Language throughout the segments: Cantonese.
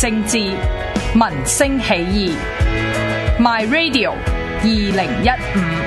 政治，民聲起義。My Radio 2015。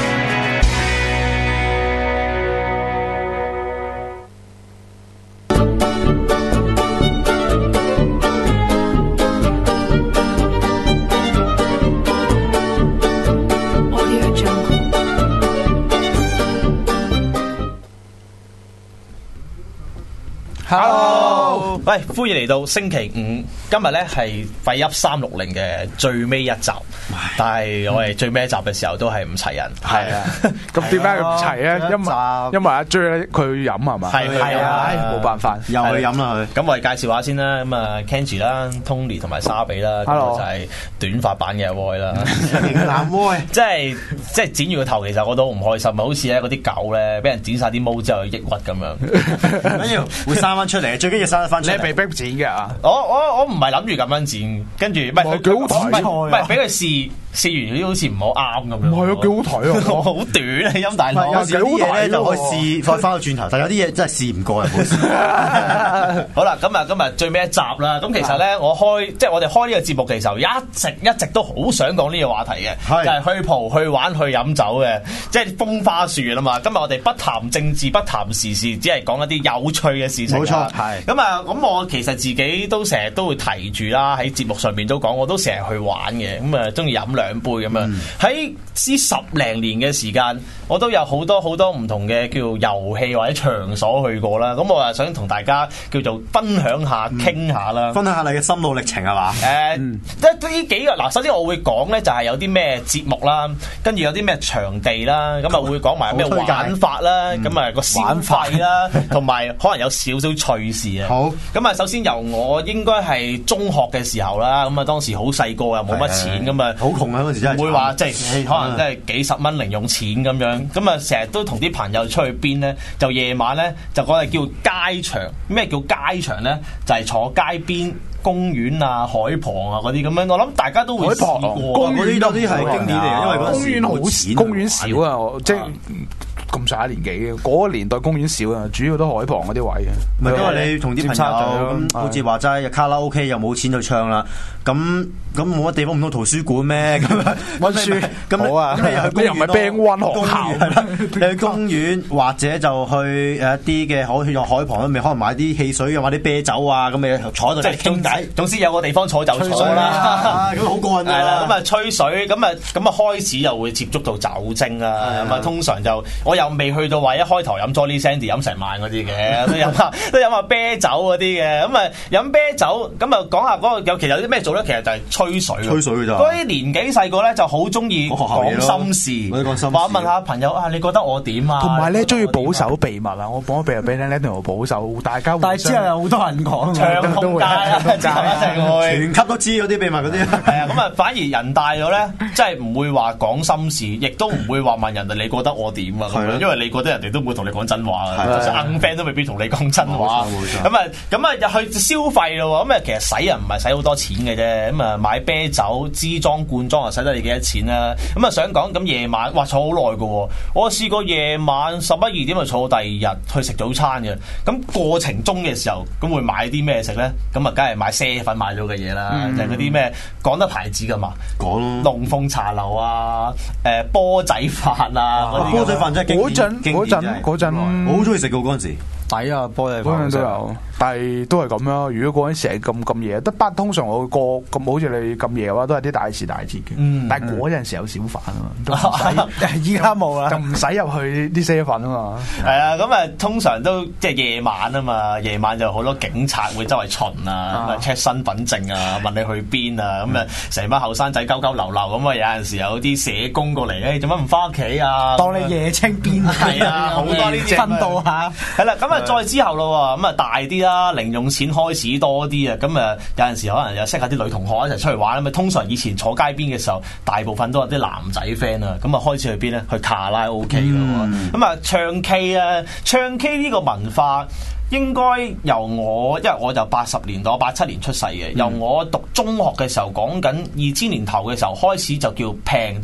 Hello， 喂，歡迎嚟到星期五，今日咧係廢噏360嘅最尾一集，但係我哋最尾一集嘅時候都係唔齊人， 係啊，咁點解佢唔齊咧？因為阿 J 咧佢飲係嘛，係啊，冇辦法， 又去飲啦佢。 咁我哋介紹下先啦，咁啊 Kenji 啦、Tony 同埋沙比啦，咁就係短髮版嘅 Roy 啦， 男 Roy， 即係剪完個頭，其實我都唔開心啊，好似咧嗰啲狗咧，俾人剪晒啲毛之後抑鬱咁樣， 唔緊要，會生翻出嚟，最緊要生得翻出嚟。 你係被逼剪嘅啊？ 我唔係諗住咁樣剪，跟住唔係幾好睇， 唔係俾佢試完，好似唔好啱咁樣。 唔係啊，幾好睇啊！ 好短啊，音大佬。 有時啲嘢咧就可以試，再翻到轉頭，但有啲嘢真係試唔過啊！唔好意思。 好啦，咁啊，今日最尾一集啦。咁其實咧，我哋開呢個節目嘅時候，一直都好想講呢個話題嘅，就係去蒲、去玩、去飲酒嘅，即係風花雪月啊嘛。今日我哋不談政治、不談時事，只係講一啲有趣嘅事情。 冇錯，係。 咁啊，咁我其實自己都成日都會提住啦，喺節目上面都講，我都成日去玩嘅。咁啊，中意飲兩杯咁樣。喺呢10零年嘅時間，我都有好多唔同嘅叫遊戲或者場所去過啦。咁我啊想同大家叫做分享下、傾下啦。 分享下你嘅心路歷程係嘛？ 即係呢幾個嗱，首先我會講咧，就係有啲咩節目啦，跟住有啲咩場地啦，咁啊會講埋咩玩法啦，咁啊個消費啦，同埋可能有少少趣事啊。 好， 咁啊首先由我應該係中學嘅時候啦，咁啊當時好細個又冇乜錢咁啊， 好窮啊嗰時真係， 唔會話即係可能即係幾十蚊零用錢咁樣，咁啊成日都同啲朋友出去邊咧，就夜晚咧就講係叫街場。咩叫街場咧？就係坐街邊公園啊、海旁啊嗰啲咁樣，我諗大家都會試過。 公園嗰啲係經典嚟嘅，因為嗰陣時冇錢， 公園少啊，即係咁上下年紀嘅嗰個年代，公園少啊，主要都海旁嗰啲位嘅。 唔係因為你同啲朋友咁，好似話齋卡拉 OK 又冇錢去唱啦，咁冇乜地方，唔通圖書館咩？咁溫書咁好啊，你又唔係病溫學校， 你去公園或者就去一啲嘅海旁，咪可能買啲汽水啊，買啲啤酒啊，咁咪坐喺度即係傾偈。 總之有個地方坐就坐啦， 咁好過癮㗎啦。 咁啊吹水，咁啊開始又會接觸到酒精啦。咁啊通常就我又未去到話一開頭飲 Jolly Sandy 飲成晚嗰啲嘅，都飲下啤酒嗰啲嘅。咁啊飲啤酒，咁啊講下嗰個其實有啲咩做咧？其實就係吹水㗎咋。嗰啲年紀細個咧就好中意講心事，話問下朋友啊，你覺得我點啊？ 同埋咧中意保守秘密啊！我講秘密俾你同我保守，大家。 但係之後有好多人講， 唱空街啊， 全級都知嗰啲秘密嗰啲。 係啊，咁啊反而人大咗咧，即係唔會話講心事，亦都唔會話問人哋你覺得我點啊咁樣，因為你覺得人哋都唔會同你講真話啊，就算硬 friend 都未必同你講真話。咁啊入去消費咯，咁啊其實使人唔係使好多錢嘅啫，咁啊買啤酒支裝罐裝啊使得你幾多錢啦？咁啊想講咁夜晚，哇坐好耐㗎喎，我試過夜晚11、12點就坐到第二日去食早餐嘅，咁過程中嘅時候咁會買啲咩食咧？咁啊梗係買啡粉買咗嘅嘢啦，就係嗰啲咩講得牌子㗎嘛， 講龍鳳茶樓啊，波仔飯啊， 波仔飯真係經典嗰陣我好中意食㗎嗰陣時。 抵啊！波仔飯都有，但係都係咁啦。如果嗰陣時係咁夜，通常我過咁好似你咁夜嘅話，都係啲大時大節嘅。但係嗰陣時有小販啊嘛， 依家冇啦， 就唔使入去啲啡粉啊嘛。 係啊，咁啊通常都即係夜晚啊嘛，夜晚就好多警察會周圍巡啊，咁啊 check 身份證啊，問你去邊啊，咁啊成班後生仔鳩鳩流流咁啊，有陣時有啲社工過嚟，做乜唔翻屋企啊？ 當你夜青邊係啊，好多呢啲分道下。 係啦，咁再之後咯，咁啊大啲啦，零用錢開始多啲啊，咁啊有陣時可能又識下啲女同學一齊出去玩，咁啊通常以前坐街邊嘅時候，大部分都係啲男仔 friend 啊，咁啊開始去邊咧？去卡拉 OK 咯，咁啊唱 K 啊，唱 K 呢個文化。應該由我，因為我就80年代，我87年出世嘅。由我讀中學嘅時候，講緊2000年頭嘅時候開始就叫平啲啦。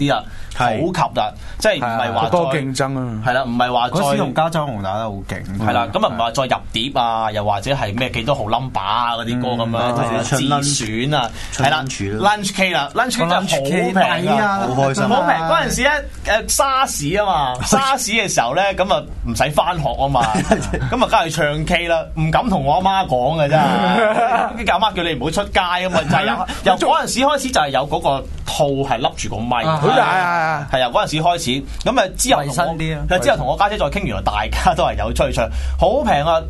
好及啦，即係唔係話多競爭啊， 係啦，唔係話嗰時同再加州紅打得好勁， 係啦，咁啊唔係話再入碟啊，又或者係咩幾多號 number 啊嗰啲歌咁樣，自選啊，係啦 ，lunch K 啦，lunch K 真係好平啊， 好開心， 好平嗰陣時咧，沙士啊嘛，沙士嘅時候咧，咁啊唔使翻學啊嘛，咁啊梗係唱 K 啦，唔敢同我阿媽講嘅真係，阿媽叫你唔好出街啊嘛，就係由嗰陣時開始就係有嗰個套係笠住個咪，係由嗰陣時開始，咁啊之後之後同我家姐再傾，原來大家都係有出去唱，好平啊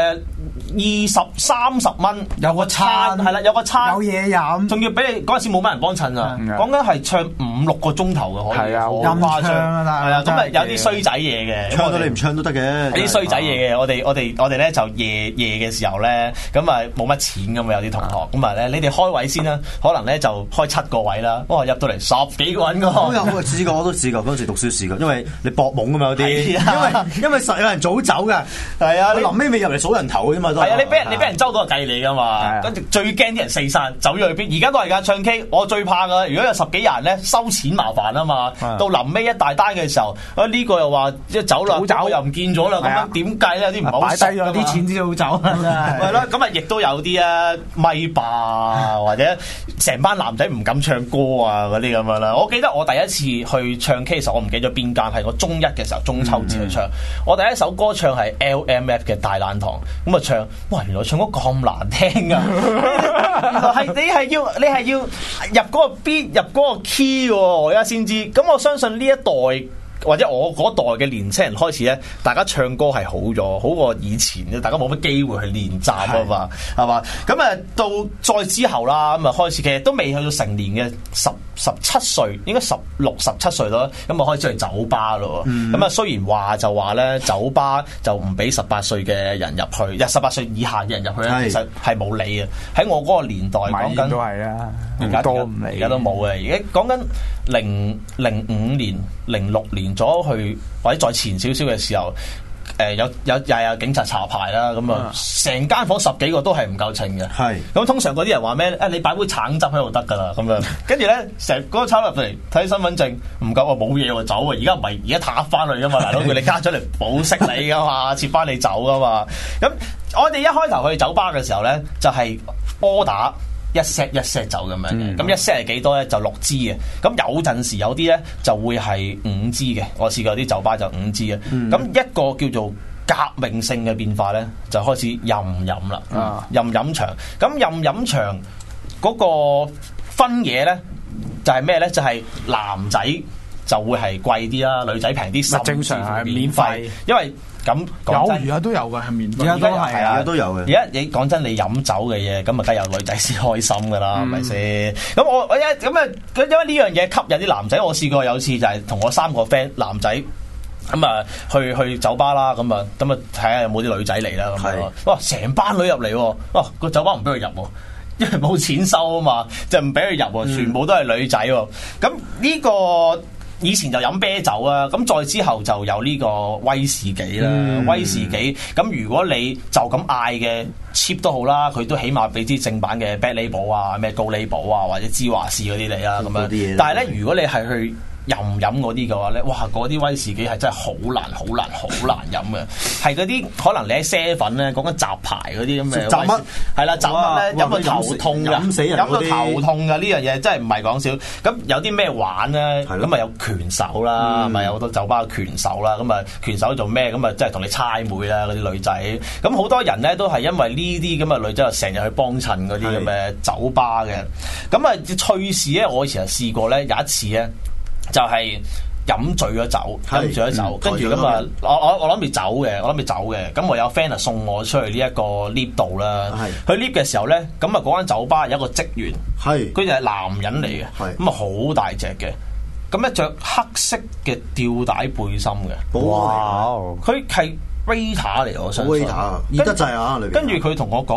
，20-30蚊有個餐，係啦，有個餐有嘢飲， 仲要俾你嗰陣時冇乜人幫襯啊，講緊係唱5-6個鐘頭嘅可以， 任唱啊， 係啊，咁啊有啲衰仔嘢嘅， 唱到你唔唱都得嘅， 有啲衰仔嘢嘅，我哋咧就夜嘅時候咧，咁啊冇乜錢咁啊有啲同學，咁啊咧你哋開位先啦，可能咧就開7個位啦，哇入到嚟10幾個人㗎， 我試過，我都試過，嗰陣時讀書試過，因為你搏懵㗎嘛有啲，因為實有人早走㗎，係啊，你臨尾未入嚟數人頭㗎嘛都係啊，你俾人周到就計你㗎嘛，跟住最驚啲人四散走咗去邊，而家都係㗎唱 K，我最怕㗎，如果有10幾人咧收錢麻煩啊嘛，到臨尾一大單嘅時候，呢個又話一走啦，走又唔見咗啦，咁樣點計咧？有啲唔係好擺低咗啲錢先好走啦， 係咯，咁啊亦都有啲啊咪霸啊，或者成班男仔唔敢唱歌啊嗰啲咁樣啦。我記得我第一次去唱 K 嘅時候，我唔記得咗邊間，係我中1嘅時候中秋節去唱。我第一首歌唱係 LMF 嘅《大懶堂》，咁啊唱，哇！原來唱歌咁難聽噶，係你係要入嗰個 beat 入嗰個 key 喎，我而家先知。咁我相信呢一代。或者我嗰代嘅年青人開始咧，大家唱歌係好咗，好過以前，大家冇乜機會去練習啊嘛，係嘛？咁啊到再之後啦，咁啊開始其實都未去到成年嘅17歲，應該16、17歲咯，咁啊開始去酒吧咯。咁啊雖然話就話咧，酒吧就唔俾18歲嘅人入去，18歲以下嘅人入去咧，其實係冇理嘅。喺我嗰個年代講緊都係啊，而家都冇嘅。而家講緊05年、06年咗去，或者再前少少嘅時候，有警察查牌啦，咁啊，成間房10幾個都係唔夠稱嘅。係咁通常嗰啲人話咩？你擺杯橙汁喺度得㗎啦，咁樣。跟住咧，成嗰個抄入嚟睇身份證唔夠，我冇嘢喎，走啊！而家唔係而家撻翻去㗎嘛，大佬叫你加咗嚟保釋你㗎嘛，接翻你走㗎嘛。咁我哋一開頭去酒吧嘅時候咧，就係order。一 set 走咁樣嘅，咁一 set 係幾多咧？就6支嘅。咁有陣時有啲咧就會係5支嘅。我試過啲酒吧就5支嘅。咁一個叫做革命性嘅變化咧，就開始任飲啦。任飲場。咁任飲場嗰個分野咧，就係咩咧？就係男仔就會係貴啲啦，女仔平啲， 正常係免費， 因為。咁而家都有嘅，係免費， 而家都係而家都有嘅。 而家你講真，你飲酒嘅嘢，咁啊，梗係有女仔先開心噶啦，係咪先？咁我因為呢樣嘢吸引啲男仔，我試過有次就係同我3個 friend 男仔咁啊去酒吧啦，咁啊睇下有冇啲女仔嚟啦，咁樣哇，成班女入嚟，哇個酒吧唔俾佢入，因為冇錢收啊嘛，就唔俾佢入，全部都係女仔。咁呢個。以前就飲啤酒啊，咁再之後就有呢個威士忌啦，威士忌咁如果你就咁嗌嘅 cheap 都好啦，佢都起碼俾啲正版嘅 Black Label 啊、咩高 Label 啊或者芝華士嗰啲嚟啦咁樣。但係咧，如果你係去任飲嗰啲嘅話咧，哇！嗰啲威士忌係真係好難飲嘅，係嗰啲可能你喺7咧講緊雜牌嗰啲咁嘅，雜乜係啦，雜乜咧飲到頭痛㗎，飲到頭痛㗎呢樣嘢真係唔係講笑。咁有啲咩玩咧？咁啊有拳手啦，咪有好多酒吧嘅拳手啦。咁啊拳手做咩？咁啊即係同你猜妹啦嗰啲女仔。咁好多人咧都係因為呢啲咁嘅女仔就成日去幫襯嗰啲咁嘅酒吧嘅。咁啊趣事咧，我以前係試過咧，有一次咧。就係飲醉咗酒，跟住咁啊，我諗住走嘅，咁我有 friend 送我出去呢一個 lift 度啦。去 lift 嘅時候咧，咁啊嗰間酒吧有一個職員，佢就係男人嚟嘅，咁啊好大隻嘅，咁咧着黑色嘅吊帶背心嘅，哇！佢係 waiter 嚟，我相信 waiter 熱得滯啊！ 跟住佢同我講話，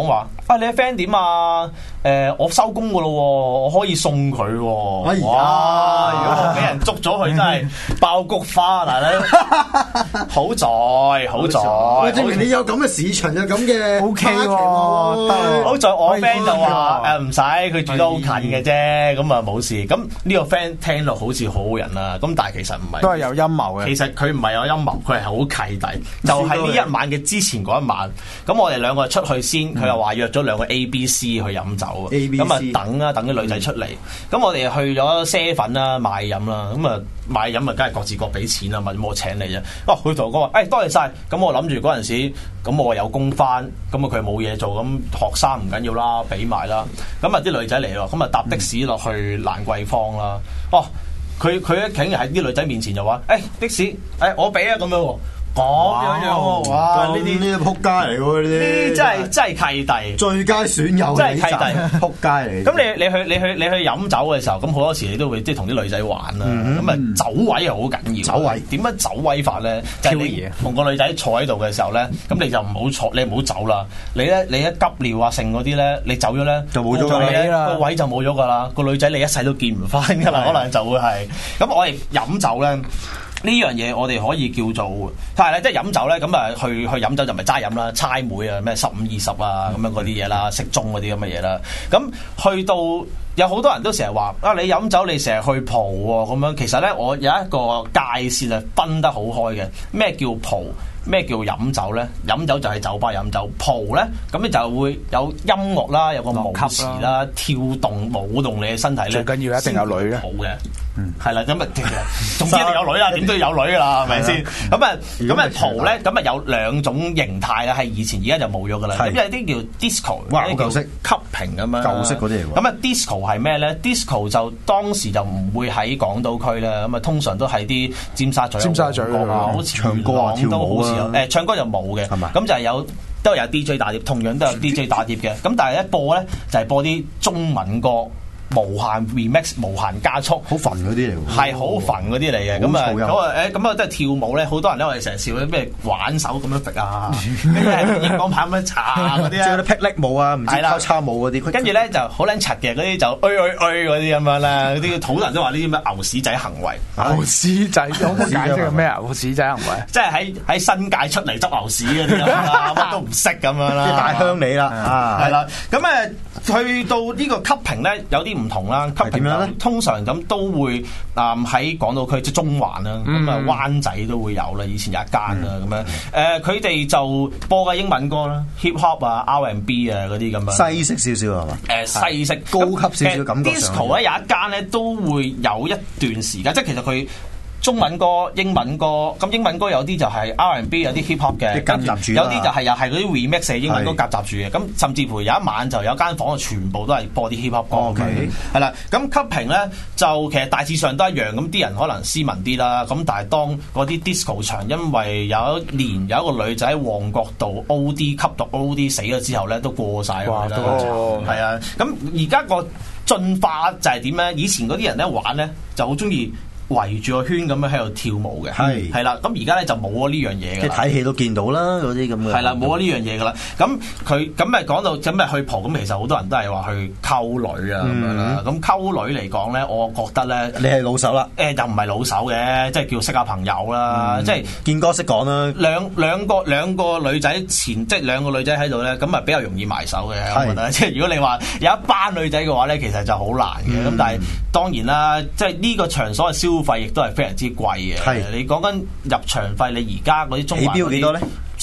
你嘅 friend 點啊？我收工噶咯，我可以送佢喎。 哎呀， 哇！如果我俾人捉咗佢，真係爆菊花大佬。好在， 證明你有咁嘅市場，有咁嘅 OK 喎。 好在我 friend 就話唔使，佢住得好近嘅啫，咁啊冇事。咁呢個 friend 聽落好似好好人啦，咁但係其實唔係， 都係有陰謀嘅。 其實佢唔係有陰謀，佢係好契弟。就係呢一晚嘅之前嗰一晚，咁我哋兩個出去先，佢又話約咗兩個 ABC 去飲酒啊，咁啊等啲女仔出嚟，咁我哋去咗7啦買飲啦，咁啊買飲啊，梗係各自各俾錢啦，問我請你啫。佢同我講話，多謝晒。咁我諗住嗰陣時，咁我有工翻，咁啊佢冇嘢做，咁學生唔緊要啦，俾埋啦。咁啊啲女仔嚟咯，咁啊搭的士落去蘭桂坊啦。佢竟然喺啲女仔面前就話，的士，我俾啊咁樣喎。咁樣喎，哇！呢啲撲街嚟喎，呢啲真係契弟， 最佳損友， 真係契弟， 撲街嚟。 咁你去飲酒嘅時候，咁好多時你都會即係同啲女仔玩啦。咁啊走位係好緊要。走位點樣走位法咧？就係你同個女仔坐喺度嘅時候咧，咁你就唔好坐，你唔好走啦。你一急尿啊剩嗰啲咧，你走咗咧就冇咗啦，個位就冇咗噶啦。個女仔你一世都見唔翻噶啦，可能就會係。咁我哋飲酒咧。呢樣嘢我哋可以叫做，係啦，即係飲酒咧，咁啊去飲酒就唔係齋飲啦，猜妹啊，咩15、20啊咁樣嗰啲嘢啦，適中嗰啲咁嘅嘢啦。咁去到有好多人都成日話你飲酒你成日去蒲喎咁樣，其實咧我有一個界線係分得好開嘅，咩叫蒲？咩叫飲酒咧？飲酒就係酒吧飲酒，蒲咧咁你就會有音樂啦，有個舞池啦，跳動舞動你嘅身體咧。最緊要一定有女嘅， 好嘅，係啦，咁啊，總之一定有女啦，點都要有女噶啦，係咪先？咁啊蒲咧，咁啊有兩種形態啦，係以前而家就冇咗噶啦。咁有啲叫 disco， 有啲叫 cupping 咁樣。舊式嗰啲嚟喎。咁啊 disco 係咩咧 ？disco 就當時就唔會喺港島區啦，咁啊通常都喺啲尖沙咀啊，好似唱歌啊、跳舞啊。唱歌就冇嘅，咁就係都有 DJ 打碟，同樣都有 DJ 打碟嘅。咁但係一播咧就係播啲中文歌，無限 remix， 無限加速， 好煩嗰啲嚟喎， 係好煩嗰啲嚟嘅。咁啊都係跳舞咧，好多人咧我哋成日笑咩玩手咁樣揈啊，熒光棒咁樣擦嗰啲咧， 啲霹靂舞啊，唔知交叉舞嗰啲， 跟住咧就好撚柒嘅嗰啲就嗰啲咁樣啦，嗰啲好多人都話呢啲咩牛屎仔行為， 牛屎仔有冇解釋係咩牛屎仔行為？ 即係喺新界出嚟執牛屎嗰啲啊，乜都唔識咁樣啦， 即係大鄉里啦， 係啦，咁去到呢個 cupping 咧有啲唔同啦，cupping 咧通常咁都會喺港島區即係中環啦，咁啊灣仔都會有啦，以前有一間啦咁樣，佢哋就播嘅英文歌啦 ，hip hop 啊、R&B 啊嗰啲咁樣， 西式少少係嘛？ 西式高級少少感覺上。 disco 咧有一間咧都會有一段時間，即係其實佢。中文歌、英文歌，咁英文歌有啲就係 R&B， 有啲 hip hop 嘅，有啲就係又係嗰啲 remix 嘅英文歌夾雜住嘅。咁甚至乎有一晚就有間房全部都係播啲 hip hop 歌嘅，係啦。咁 cupping 咧就其實大致上都一樣，咁啲人可能斯文啲啦。咁但係當嗰啲 disco 場，因為有一年有一個女仔喺旺角度 OD 吸毒 OD 死咗之後咧，都過晒啦。係啊，咁而家個進化就係點咧？以前嗰啲人咧玩咧就好中意圍住個圈咁樣喺度跳舞嘅，係啦。咁而家咧就冇咗呢樣嘢嘅， 即係睇戲都見到啦，嗰啲咁嘅。 係啦，冇咗呢樣嘢噶啦。咁佢咁咪講到咁咪去蒲，咁其實好多人都係話去溝女啊咁樣啦。咁溝女嚟講咧，我覺得咧， 你係老手啦。 又唔係老手嘅，即係叫識下朋友啦。即係見歌識講啦。 兩個女仔即係兩個女仔喺度咧，咁啊比較容易埋手嘅。我覺得即係如果你話有一班女仔嘅話咧，其實就好難嘅。咁但係當然啦，即係呢個場所嘅消費亦都係非常之貴嘅。你講緊入場費，你而家嗰啲中環起標幾多咧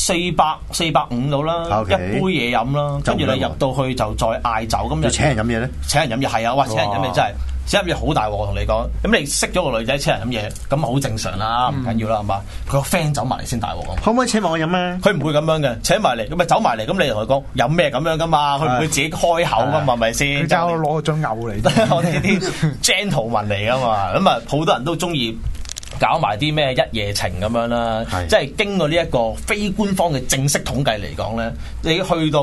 ？450到啦，一杯嘢飲啦，跟住你入到去就再嗌酒咁。就請人飲嘢咧？ 請人飲嘢係啊，哇！請人飲嘢真係請人飲嘢好大鑊，我同你講。咁你識咗個女仔請人飲嘢，咁好正常啦，唔緊要啦，係嘛？佢個 friend 走埋嚟先大鑊咁。 可唔可以請埋我飲啊？ 佢唔會咁樣嘅，請埋嚟咁咪走埋嚟，咁你同佢講飲咩咁樣噶嘛？佢唔會自己開口噶嘛，係咪先？ 佢就攞樽牛嚟， 我哋呢啲 gentleman 嚟噶嘛，咁啊好多人都中意搞埋啲咩一夜情咁樣啦，即係經過呢一個非官方嘅正式統計嚟講咧，你去到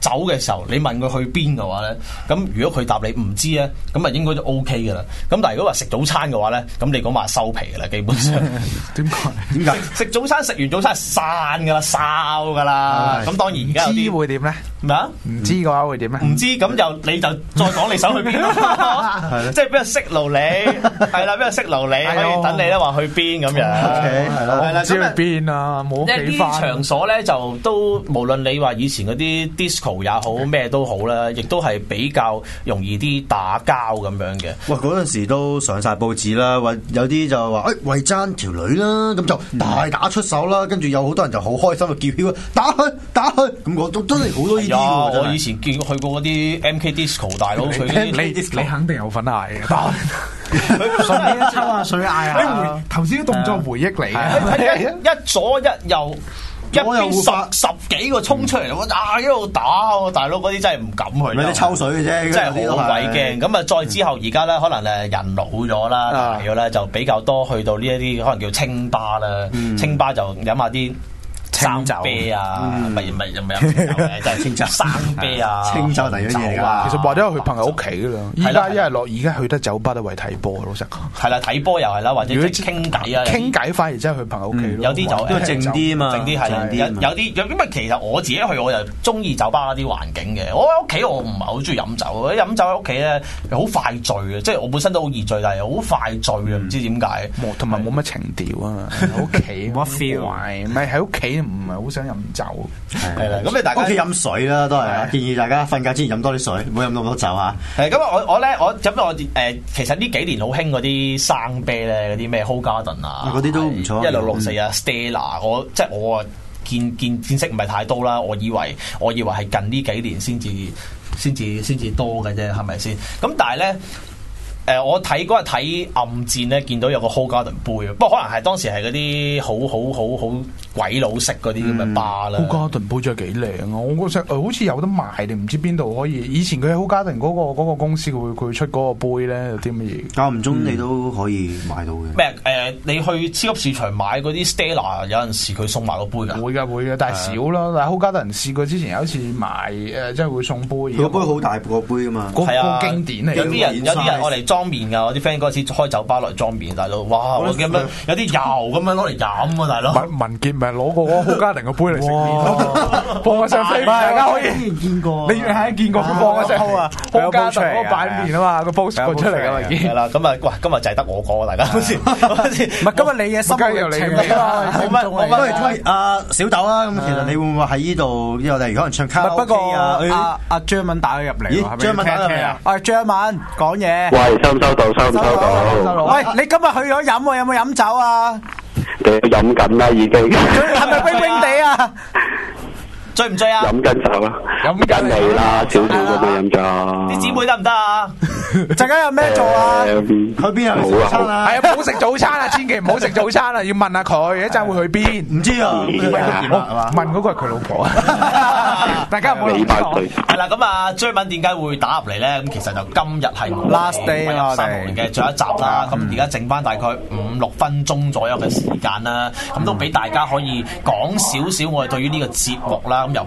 走嘅時候，你問佢去邊嘅話咧，咁如果佢答你唔知咧，咁啊應該都 OK 噶啦。咁但係如果話食早餐嘅話咧，咁你講話收皮噶啦，基本上。 點解？ 食早餐食完早餐散噶啦，燒噶啦。咁當然而家有啲會點咧？ 咩啊？ 唔知嘅話會點咧？ 唔知咁你就再講你想去邊咯，即係俾人識路你，係啦，俾人識路你，可以等你咧話去邊咁樣，係咯，係啦， 知去邊啊？冇屋企返。 呢啲場所咧就都無論你話以前嗰啲 disco 也好，咩都好啦，亦都係比較容易啲打交咁樣嘅。 喂，嗰陣時都上晒報紙啦，或有啲就話為爭條女啦，咁就大打出手啦，跟住有好多人就好開心就叫囂打去，咁我都真係好多呢啲。 我以前見去過嗰啲 MK Disco 大佬， 你肯定有份嗌嘅。順便抽下水嗌啊！頭先啲動作回憶嚟嘅， 一左一右。一邊十幾個衝出嚟，一路打大佬嗰啲真係唔敢去。 咪啲抽水嘅啫， 真係好鬼驚。咁啊，再之後而家咧，可能人老咗啦，大咗咧就比較多去到呢一啲可能叫清吧啦。清吧就飲下啲生啤啊，唔係又唔係飲酒嘅，就係清酒生啤啊， 清酒第一樣嘢㗎。 其實或者去朋友屋企㗎啦。依家一係落，而家去得酒吧都為睇波，老實講。 係啦，睇波又係啦，或者傾偈啊。傾偈反而真係去朋友屋企咯。 有啲就因為靜啲啊嘛， 靜啲係有啲，因為其實我自己去我就中意酒吧啲環境嘅。我喺屋企我唔係好中意飲酒，飲酒喺屋企咧好快醉嘅，即係我本身都好易醉，但係好快醉啊，唔知點解。同埋冇乜情調啊嘛，喺屋企冇 feel，唔係喺屋企唔係好想飲酒， 係啦。咁你大家屋企飲水啦，都係建議大家瞓覺之前飲多啲水，唔好飲咁多酒啊。 係咁我其實呢幾年好興嗰啲生啤咧，嗰啲咩 Hoegaarden 啊， 嗰啲都唔錯。 1664啊 Stella， 我啊見識唔係太多啦。我以為係近呢幾年先至多嘅啫，係咪先？咁但係咧。我嗰日睇暗戰咧，見到有個 Hoegaarden 杯，不過可能係當時係嗰啲好鬼佬式嗰啲咁嘅吧啦。 Hoegaarden 杯真係幾靚啊！我覺得好似有得賣定唔知邊度可以。以前佢喺 Hoegaarden 嗰個公司佢出嗰個杯咧，有啲乜嘢？間唔中你都可以買到嘅。 咩你去超級市場買嗰啲 Stella， 有陣時佢送埋個杯㗎。會㗎，但係少啦。但係 Hoegaarden 試過之前有一次買即係會送杯。 個杯好大個杯㗎嘛， 係啊， 經典嚟。 有啲人我嚟裝麵㗎，我啲 friend 嗰時開酒吧嚟裝麵，大佬，哇！我見乜有啲油咁樣攞嚟飲啊，大佬。 文傑咪攞過嗰個 Hoegaarden 嘅杯嚟食麵咯，放我上飛，大家可以見過。你係見過佢放我上 Hoegaarden 嗰個擺麵啊嘛，個 post 出嚟㗎嘛，已經係啦。咁啊，哇！今日就係得我講啊，大家好似唔係今日你嘅心路歷程啊， 我不如中意阿小豆啊。咁其實你會唔會喺呢度？因為我哋可能唱卡拉 OK 啊。 阿張敏打咗入嚟， 咦？張敏打入嚟啊？ 張敏講嘢。 喂，收唔收到？收到。 喂，你今日去咗飲喎？有冇飲酒啊？ 飲緊啦，已經。 係咪冰冰地啊？ 醉唔醉啊？ 飲緊酒啦，飲緊嚟啦，少少咁樣飲咗。 啲姊妹得唔得啊？ 陣間有咩做啊？ 去邊啊？食早餐啊？ 係啊，唔好食早餐啊！千祈唔好食早餐啊！要問下佢一陣會去邊？ 唔知啊， 問嗰個係佢老婆啊！大家唔好理佢。 係啦，咁啊，張敏點解會打入嚟咧？咁其實就今日係 last day 啦， 我哋嘅最後一集啦。咁而家剩翻大概5-6分鐘左右嘅時間啦，咁都俾大家可以講少少我哋對於呢個節目啦。咁由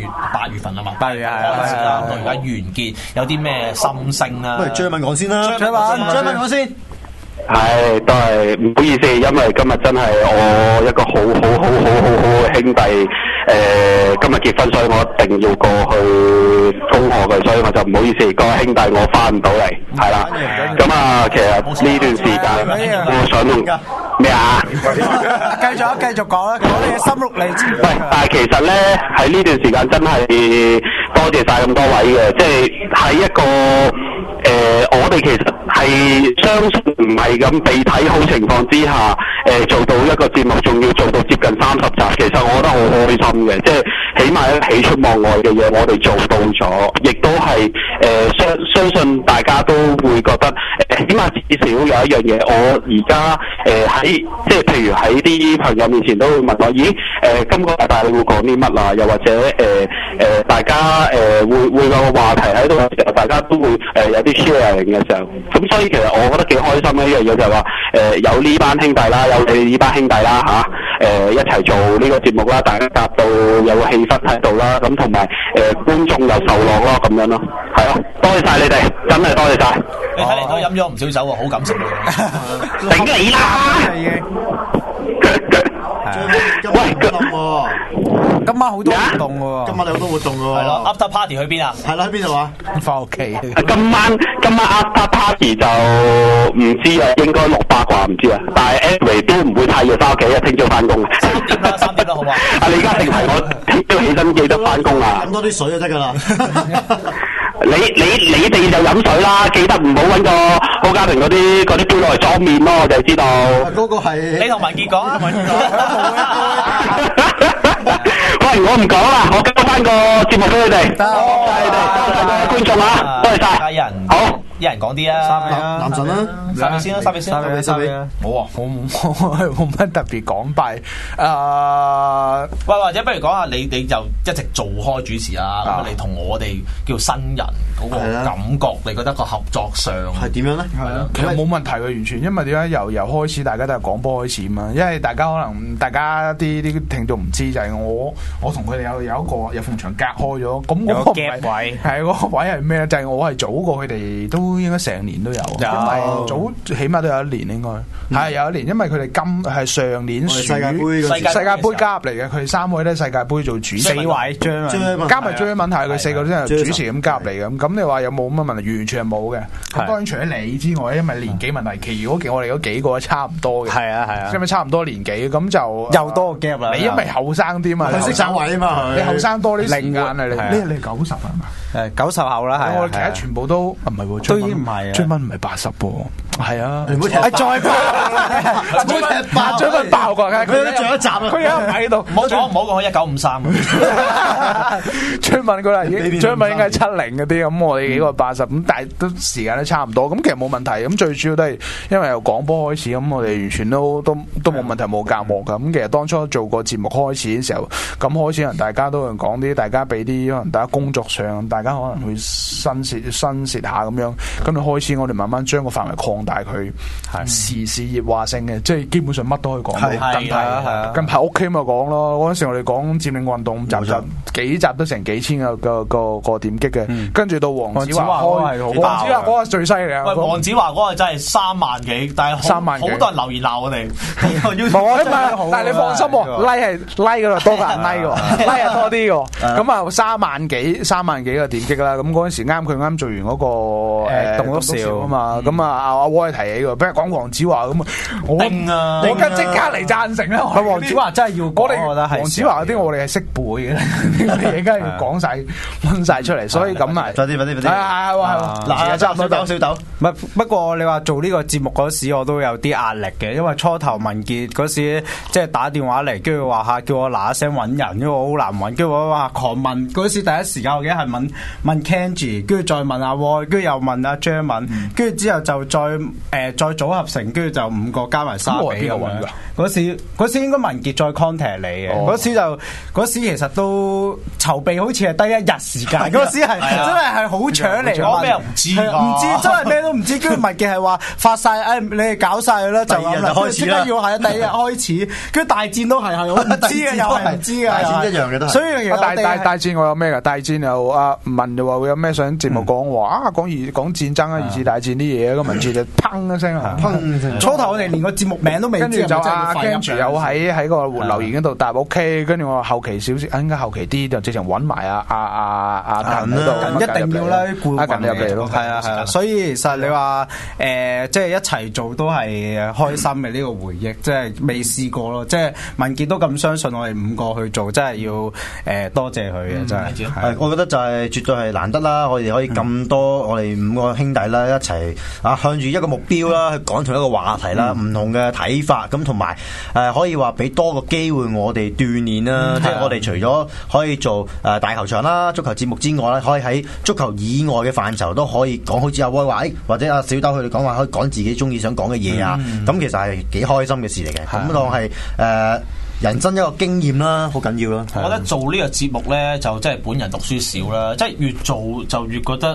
8月份啊嘛，8月開始啦，到而家完結，有啲咩心聲啦？ 不如張敏講先啦，張敏講先。 係，都係唔好意思，因為今日真係我一個好嘅兄弟，今日結婚，所以我一定要過去恭賀佢，所以我就唔好意思，各位兄弟，我翻唔到嚟，係啦。咁啊，其實呢段時間我想問咩啊？ 繼續講啦，講你嘅心路歷程。 喂，但係其實咧喺呢段時間真係多謝晒咁多位嘅，即係喺一個我哋其實係相信唔係咁被睇好情況之下，做到一個節目，仲要做到接近30集，其實我覺得好開心嘅，即係起碼一喜出望外嘅嘢，我哋做到咗，亦都係相信大家都會覺得，起碼至少有一樣嘢，我而家喺即係譬如喺啲朋友面前都會問我，咦今個禮拜你會講啲乜啊？又或者大家會有個話題喺度嘅時候，大家都會有啲 sharing 嘅時候，咁所以其實我覺得幾開心嘅一樣嘢就係話有呢班兄弟啦，有你哋呢班兄弟啦嚇，一齊做呢個節目啦，大家夾到有個氣氛喺度啦，咁同埋觀眾又受落咯，咁樣咯，係咯，多謝晒你哋，真係多謝晒。 你睇嚟都飲咗唔少酒喎，好感性喎。 頂你啦！喂， 今晚好多活動喎， 今晚有好多活動喎。 係咯 ，after party 去邊啊？ 係啦，去邊度啊？ 翻屋企。 今晚 after party 就唔知啊，應該6八啩，唔知啊。但係 anyway 都唔會太夜翻屋企啊，聽朝翻工。 3點啦，好嘛？ 啊，你而家定提我聽朝起身記得翻工啊！ 飲多啲水就得㗎啦。 你哋就飲水啦，記得唔好揾個好家庭嗰啲杯落嚟裝面咯，我就知道。 嗰個係你同文傑講啊，文傑講。 喂，我唔講啦，我交翻個節目俾你哋。多謝你哋，多謝各位觀眾啊，多謝晒。 一人好， 一人講啲啊。 男神啦， 三尾先啦，三尾先。 冇啊，我冇乜特別講拜。 喂，或者不如講下你就一直做開主持啊，咁你同我哋叫新人嗰個感覺，你覺得個合作上係點樣咧？ 係啊，其實冇問題嘅完全，因為點解由開始大家都係廣播開始嘛，因為大家可能大家啲聽眾唔知就係我同佢哋有埲牆隔開咗，咁嗰個位係嗰個位係咩？就係我係早過佢哋都應該成年都有，因為早起碼都有1年應該係有1年，因為佢哋係上年暑世界盃加入嚟嘅，佢哋3位咧世界盃做主持，4位加埋追問題，佢4個都係主持咁加入嚟嘅。咁你話有冇乜問題？完全係冇嘅。咁當然除咗你之外，因為年紀問題，其餘我哋嗰幾個都差唔多嘅。係啊，因為差唔多年紀，咁就又多個 gap 啦。 你因為後生啲嘛， 識爭位啊嘛， 你後生多啲時間啊，你90係嘛 ？90後啦，係。 我哋其他全部都唔係喎， 都已經唔係啊， 追蚊唔係80喎，係啊， 你唔好踢， 再爆，追蚊爆過嘅， 佢仲有一集啊， 佢而家唔喺度， 唔好講1953。 追蚊嗰陣已經追蚊應該係70嗰啲，咁我哋幾個80，咁但係都時間都差唔多，咁其實冇問題。咁最主要都係因為由廣播開始，咁我哋完全都冇問題，冇隔膜㗎。咁其實當初做個節目開始嘅時候，咁開始可能大家都會講啲，大家俾啲可能大家工作上，大家可能會新涉下咁樣，咁你開始我哋慢慢將個範圍擴大佢，時事熱話性嘅，即係基本上乜都可以講。近排屋企咪講咯，嗰陣時我哋講佔領運動幾集都成幾千個點擊嘅，跟住到黃子華開，黃子華嗰個最犀利啊！ 喂，黃子華嗰個真係3萬幾，但係好多人留言鬧我哋。 但係你放心，like 嗰度多過人 like 喎，like 係多啲喎。咁啊3萬幾個點擊啦。咁嗰陣時啱佢啱做完嗰個棟篤笑啊嘛。咁啊阿威提起喎，俾人講黃子華咁啊，我而家即刻嚟贊成啦！黃子華真係要，我哋黃子華嗰啲我哋係識背嘅，而家要講晒揾晒出嚟，所以咁咪快啲！ 嗱， 差唔多小豆。 不過你話做呢個節目嗰時，我都有啲壓力嘅，因為初頭文傑嗰時即係打電話嚟，跟住話叫我嗱一聲揾人，因為我好難揾，跟住我話狂問嗰時第一時間我記得係問 Kenji， 跟住再問阿 Roy， 跟住又問阿張敏，跟住之後就再組合成，跟住就5個加埋沙比咁樣。嗰時應該文傑再 contact 你嘅，嗰時其實都籌備好似係得1日時間，嗰時係真係好搶嚟， 講咩又唔知， 真係咩都唔知。跟住文傑係話發晒，你哋搞晒佢啦，就咁啦，即刻要係第2日開始，跟住大戰都係我唔知嘅，又係唔知嘅， 大戰一樣嘅都係。 所以大戰我有咩㗎？大戰又阿文就話會有咩想節目講話講戰爭啊、二次大戰啲嘢，咁文傑就砰一聲啊！ 初頭我哋連個節目名都未知， 跟住就跟住有喺個留言嗰度答 OK， 跟住我話後期少少，應該後期啲就直情揾埋阿近喺度， 一定要啦， 阿近入嚟咯， 係啊，所以其實你話即係一齊做都係開心嘅呢個回憶，即係未試過咯，即係文傑都咁相信我哋5個去做，真係要多謝佢嘅，真係。 我覺得就係絕對係難得啦，我哋可以咁多我哋5個兄弟啦一齊向住一個目標啦去講同一個話題啦，唔同嘅睇法，咁同埋可以話俾多個機會我哋鍛鍊啦，即係我哋除咗可以做大球場啦、足球節目之外咧，可以喺足球以外嘅範疇都可以講，好似阿威話，或者阿小豆佢哋講話可以講自己中意想講嘅嘢啊，咁其實係幾開心嘅事嚟嘅，咁當係人生一個經驗啦，好緊要啦。 我覺得做呢個節目咧，就即係本人讀書少啦，即係越做就越覺得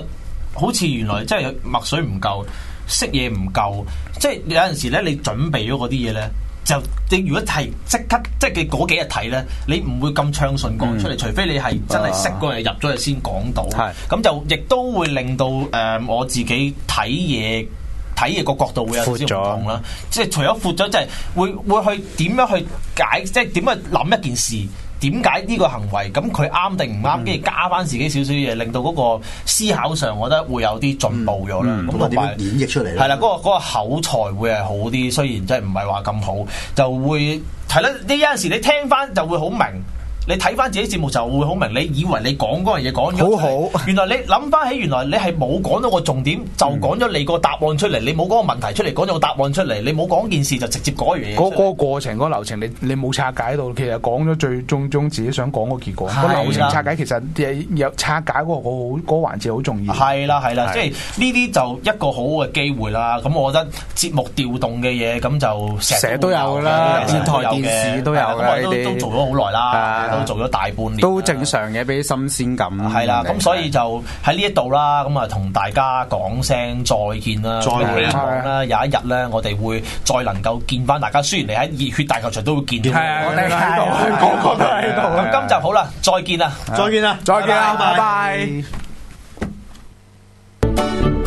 好似原來即係墨水唔夠，識嘢唔夠，即係有陣時咧，你準備咗嗰啲嘢咧。就你如果係即刻即係佢嗰幾日睇咧，你唔會咁暢順講出嚟，除非你係真係識嗰樣入咗去先講到。咁就亦都會令到我自己睇嘢個角度會有少少唔同啦。即係除咗闊咗，即係會去點樣去解，即係點去諗一件事。點解呢個行為咁佢啱定唔啱？跟住加翻自己少少嘢，令到嗰個思考上，我覺得會有啲進步咗啦。咁同埋演繹出嚟， 係啦，嗰個口才會係好啲。雖然真係唔係話咁好，就會係啦。你有陣時你聽翻就會好明。你睇翻自己節目就會好明，你以為你講嗰樣嘢講咗好，原來你諗翻起，原來你係冇講到個重點，就講咗你個答案出嚟，你冇嗰個問題出嚟，講咗個答案出嚟，你冇講件事就直接講完嘢。嗰個過程、嗰個流程，你冇拆解到，其實講咗最終自己想講個結果。個流程拆解其實有拆解嗰個環節好重要。 係啦，即係呢啲就一個好嘅機會啦。咁我覺得節目調動嘅嘢咁就成日都有㗎啦，電台電視都有嘅， 都做咗好耐啦。都做咗大半年， 都正常嘅，俾啲新鮮感。 係啦，咁所以就喺呢一度啦，咁啊同大家講聲再見啦，再會啦。有一日咧，我哋會再能夠見翻大家。雖然你喺熱血大球場都會見到， 我哋喺度，個個都喺度。 咁今集好啦，再見啦， 再見啦，拜拜。